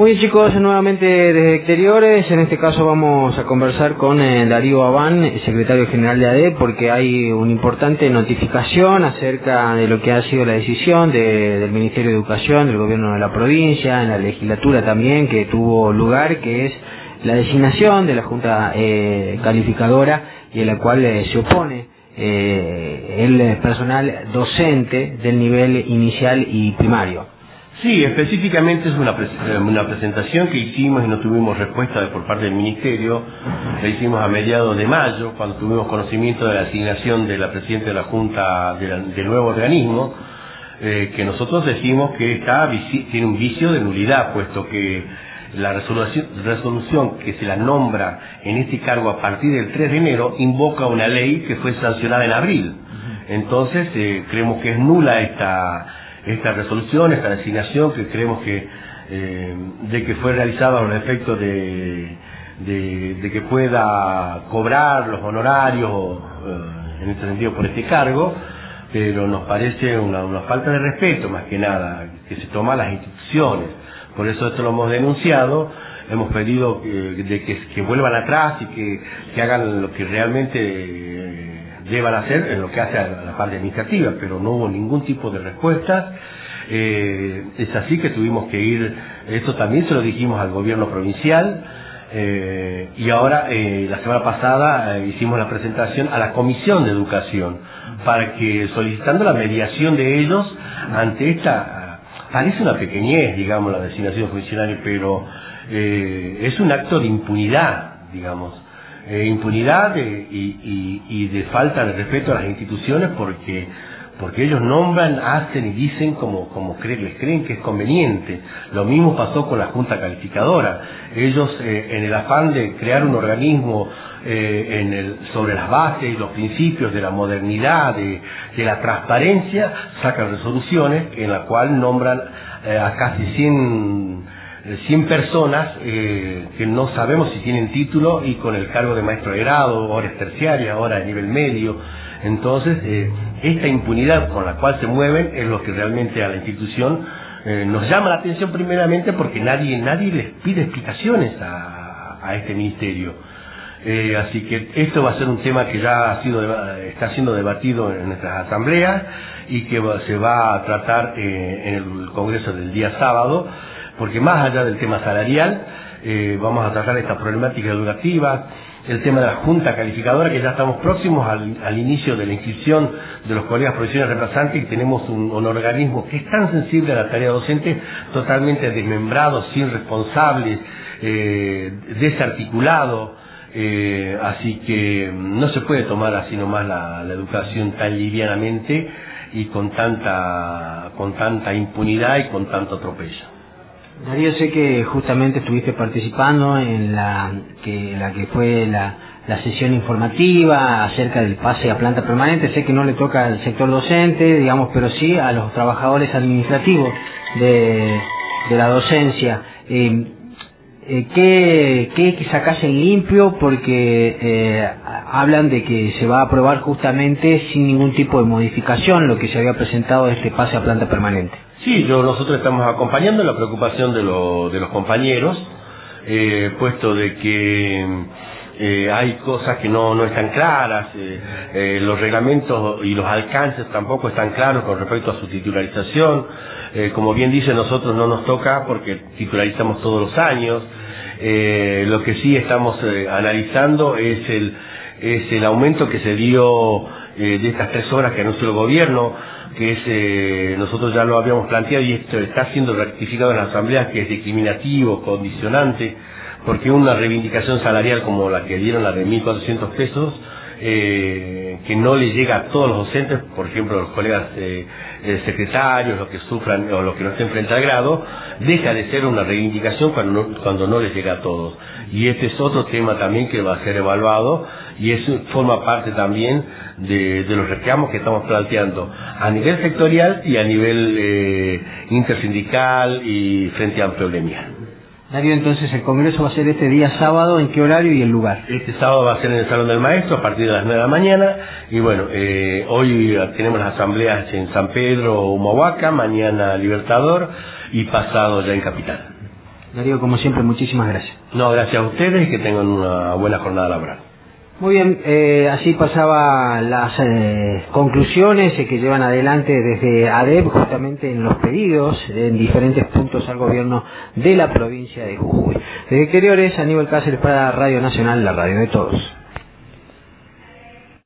Muy bien, chicos, nuevamente desde exteriores, en este caso vamos a conversar con Darío Abán, secretario general de ADE, porque hay una importante notificación acerca de lo que ha sido la decisión del Ministerio de Educación, del gobierno de la provincia, en la legislatura también, que tuvo lugar, que es la designación de la Junta Calificadora y en la cual se opone el personal docente del nivel inicial y primario. Sí, específicamente es una presentación que hicimos y no tuvimos respuesta por parte del Ministerio. La hicimos a mediados de mayo, cuando tuvimos conocimiento de la asignación de la Presidenta de la Junta del nuevo organismo, que nosotros decimos que tiene un vicio de nulidad, puesto que la resolución que se la nombra en este cargo a partir del 3 de enero invoca una ley que fue sancionada en abril. Entonces, creemos que es nula esta resolución, esta designación, que creemos que de que fue realizada a los efectos de que pueda cobrar los honorarios en este sentido por este cargo, pero nos parece una falta de respeto más que nada que se toma a las instituciones. Por eso esto lo hemos denunciado, hemos pedido que vuelvan atrás y que hagan lo que realmente deban hacer en lo que hace a la parte administrativa, pero no hubo ningún tipo de respuesta. Es así que tuvimos que ir, esto también se lo dijimos al gobierno provincial, y ahora la semana pasada hicimos la presentación a la Comisión de Educación para que, solicitando la mediación de ellos ante esta, parece una pequeñez, digamos, la designación de funcionarios, pero es un acto de impunidad, digamos. Impunidad y de falta de respeto a las instituciones, porque ellos nombran, hacen y dicen como les creen que es conveniente. Lo mismo pasó con la Junta Calificadora. Ellos, en el afán de crear un organismo sobre las bases y los principios de la modernidad, de la transparencia, sacan resoluciones en la cual nombran a casi 100 personas que no sabemos si tienen título y con el cargo de maestro de grado, horas terciarias, horas de nivel medio. Entonces, esta impunidad con la cual se mueven es lo que realmente a la institución nos llama la atención, primeramente porque nadie les pide explicaciones a este ministerio. Así que esto va a ser un tema que ya está siendo debatido en nuestras asambleas y que se va a tratar en el Congreso del día sábado, porque más allá del tema salarial, vamos a tratar esta problemática educativa, el tema de la Junta Calificadora, que ya estamos próximos al inicio de la inscripción de los colegas profesionales reemplazantes, y tenemos un organismo que es tan sensible a la tarea docente, totalmente desmembrado, sin responsables, desarticulado. Así que no se puede tomar así nomás la educación tan livianamente y con tanta impunidad y con tanto atropello. Darío, sé que justamente estuviste participando en la que fue la sesión informativa acerca del pase a planta permanente. Sé que no le toca al sector docente, digamos, pero sí a los trabajadores administrativos de la docencia. ¿Qué sacás en limpio? Porque hablan de que se va a aprobar justamente sin ningún tipo de modificación lo que se había presentado de este pase a planta permanente. Sí, nosotros estamos acompañando la preocupación de los compañeros, puesto de que hay cosas que no están claras, los reglamentos y los alcances tampoco están claros con respecto a su titularización. Como bien dice, nosotros no nos toca porque titularizamos todos los años. Lo que sí estamos analizando es el aumento que se dio de estas 3 horas que anunció el gobierno, que es, nosotros ya lo habíamos planteado y esto está siendo rectificado en la asamblea, que es discriminativo, condicionante, porque una reivindicación salarial como la que dieron, la de 1.400 pesos, que no le llega a todos los docentes, por ejemplo los colegas secretarios, los que sufran o los que no estén frente al grado, deja de ser una reivindicación cuando no les llega a todos. Y este es otro tema también que va a ser evaluado, y eso forma parte también de los reclamos que estamos planteando a nivel sectorial y a nivel intersindical y frente amplio gremial. Darío, entonces el Congreso va a ser este día sábado, ¿en qué horario y el lugar? Este sábado va a ser en el Salón del Maestro a partir de las 9 de la mañana, y bueno, hoy tenemos las asambleas en San Pedro, Humahuaca, mañana Libertador y pasado ya en Capital. Darío, como siempre, muchísimas gracias. No, gracias a ustedes y que tengan una buena jornada laboral. Muy bien, así pasaba las conclusiones que llevan adelante desde ADEP justamente en los pedidos en diferentes puntos al gobierno de la provincia de Jujuy. Desde Exteriores, Aníbal Cáceres para Radio Nacional, la radio de todos.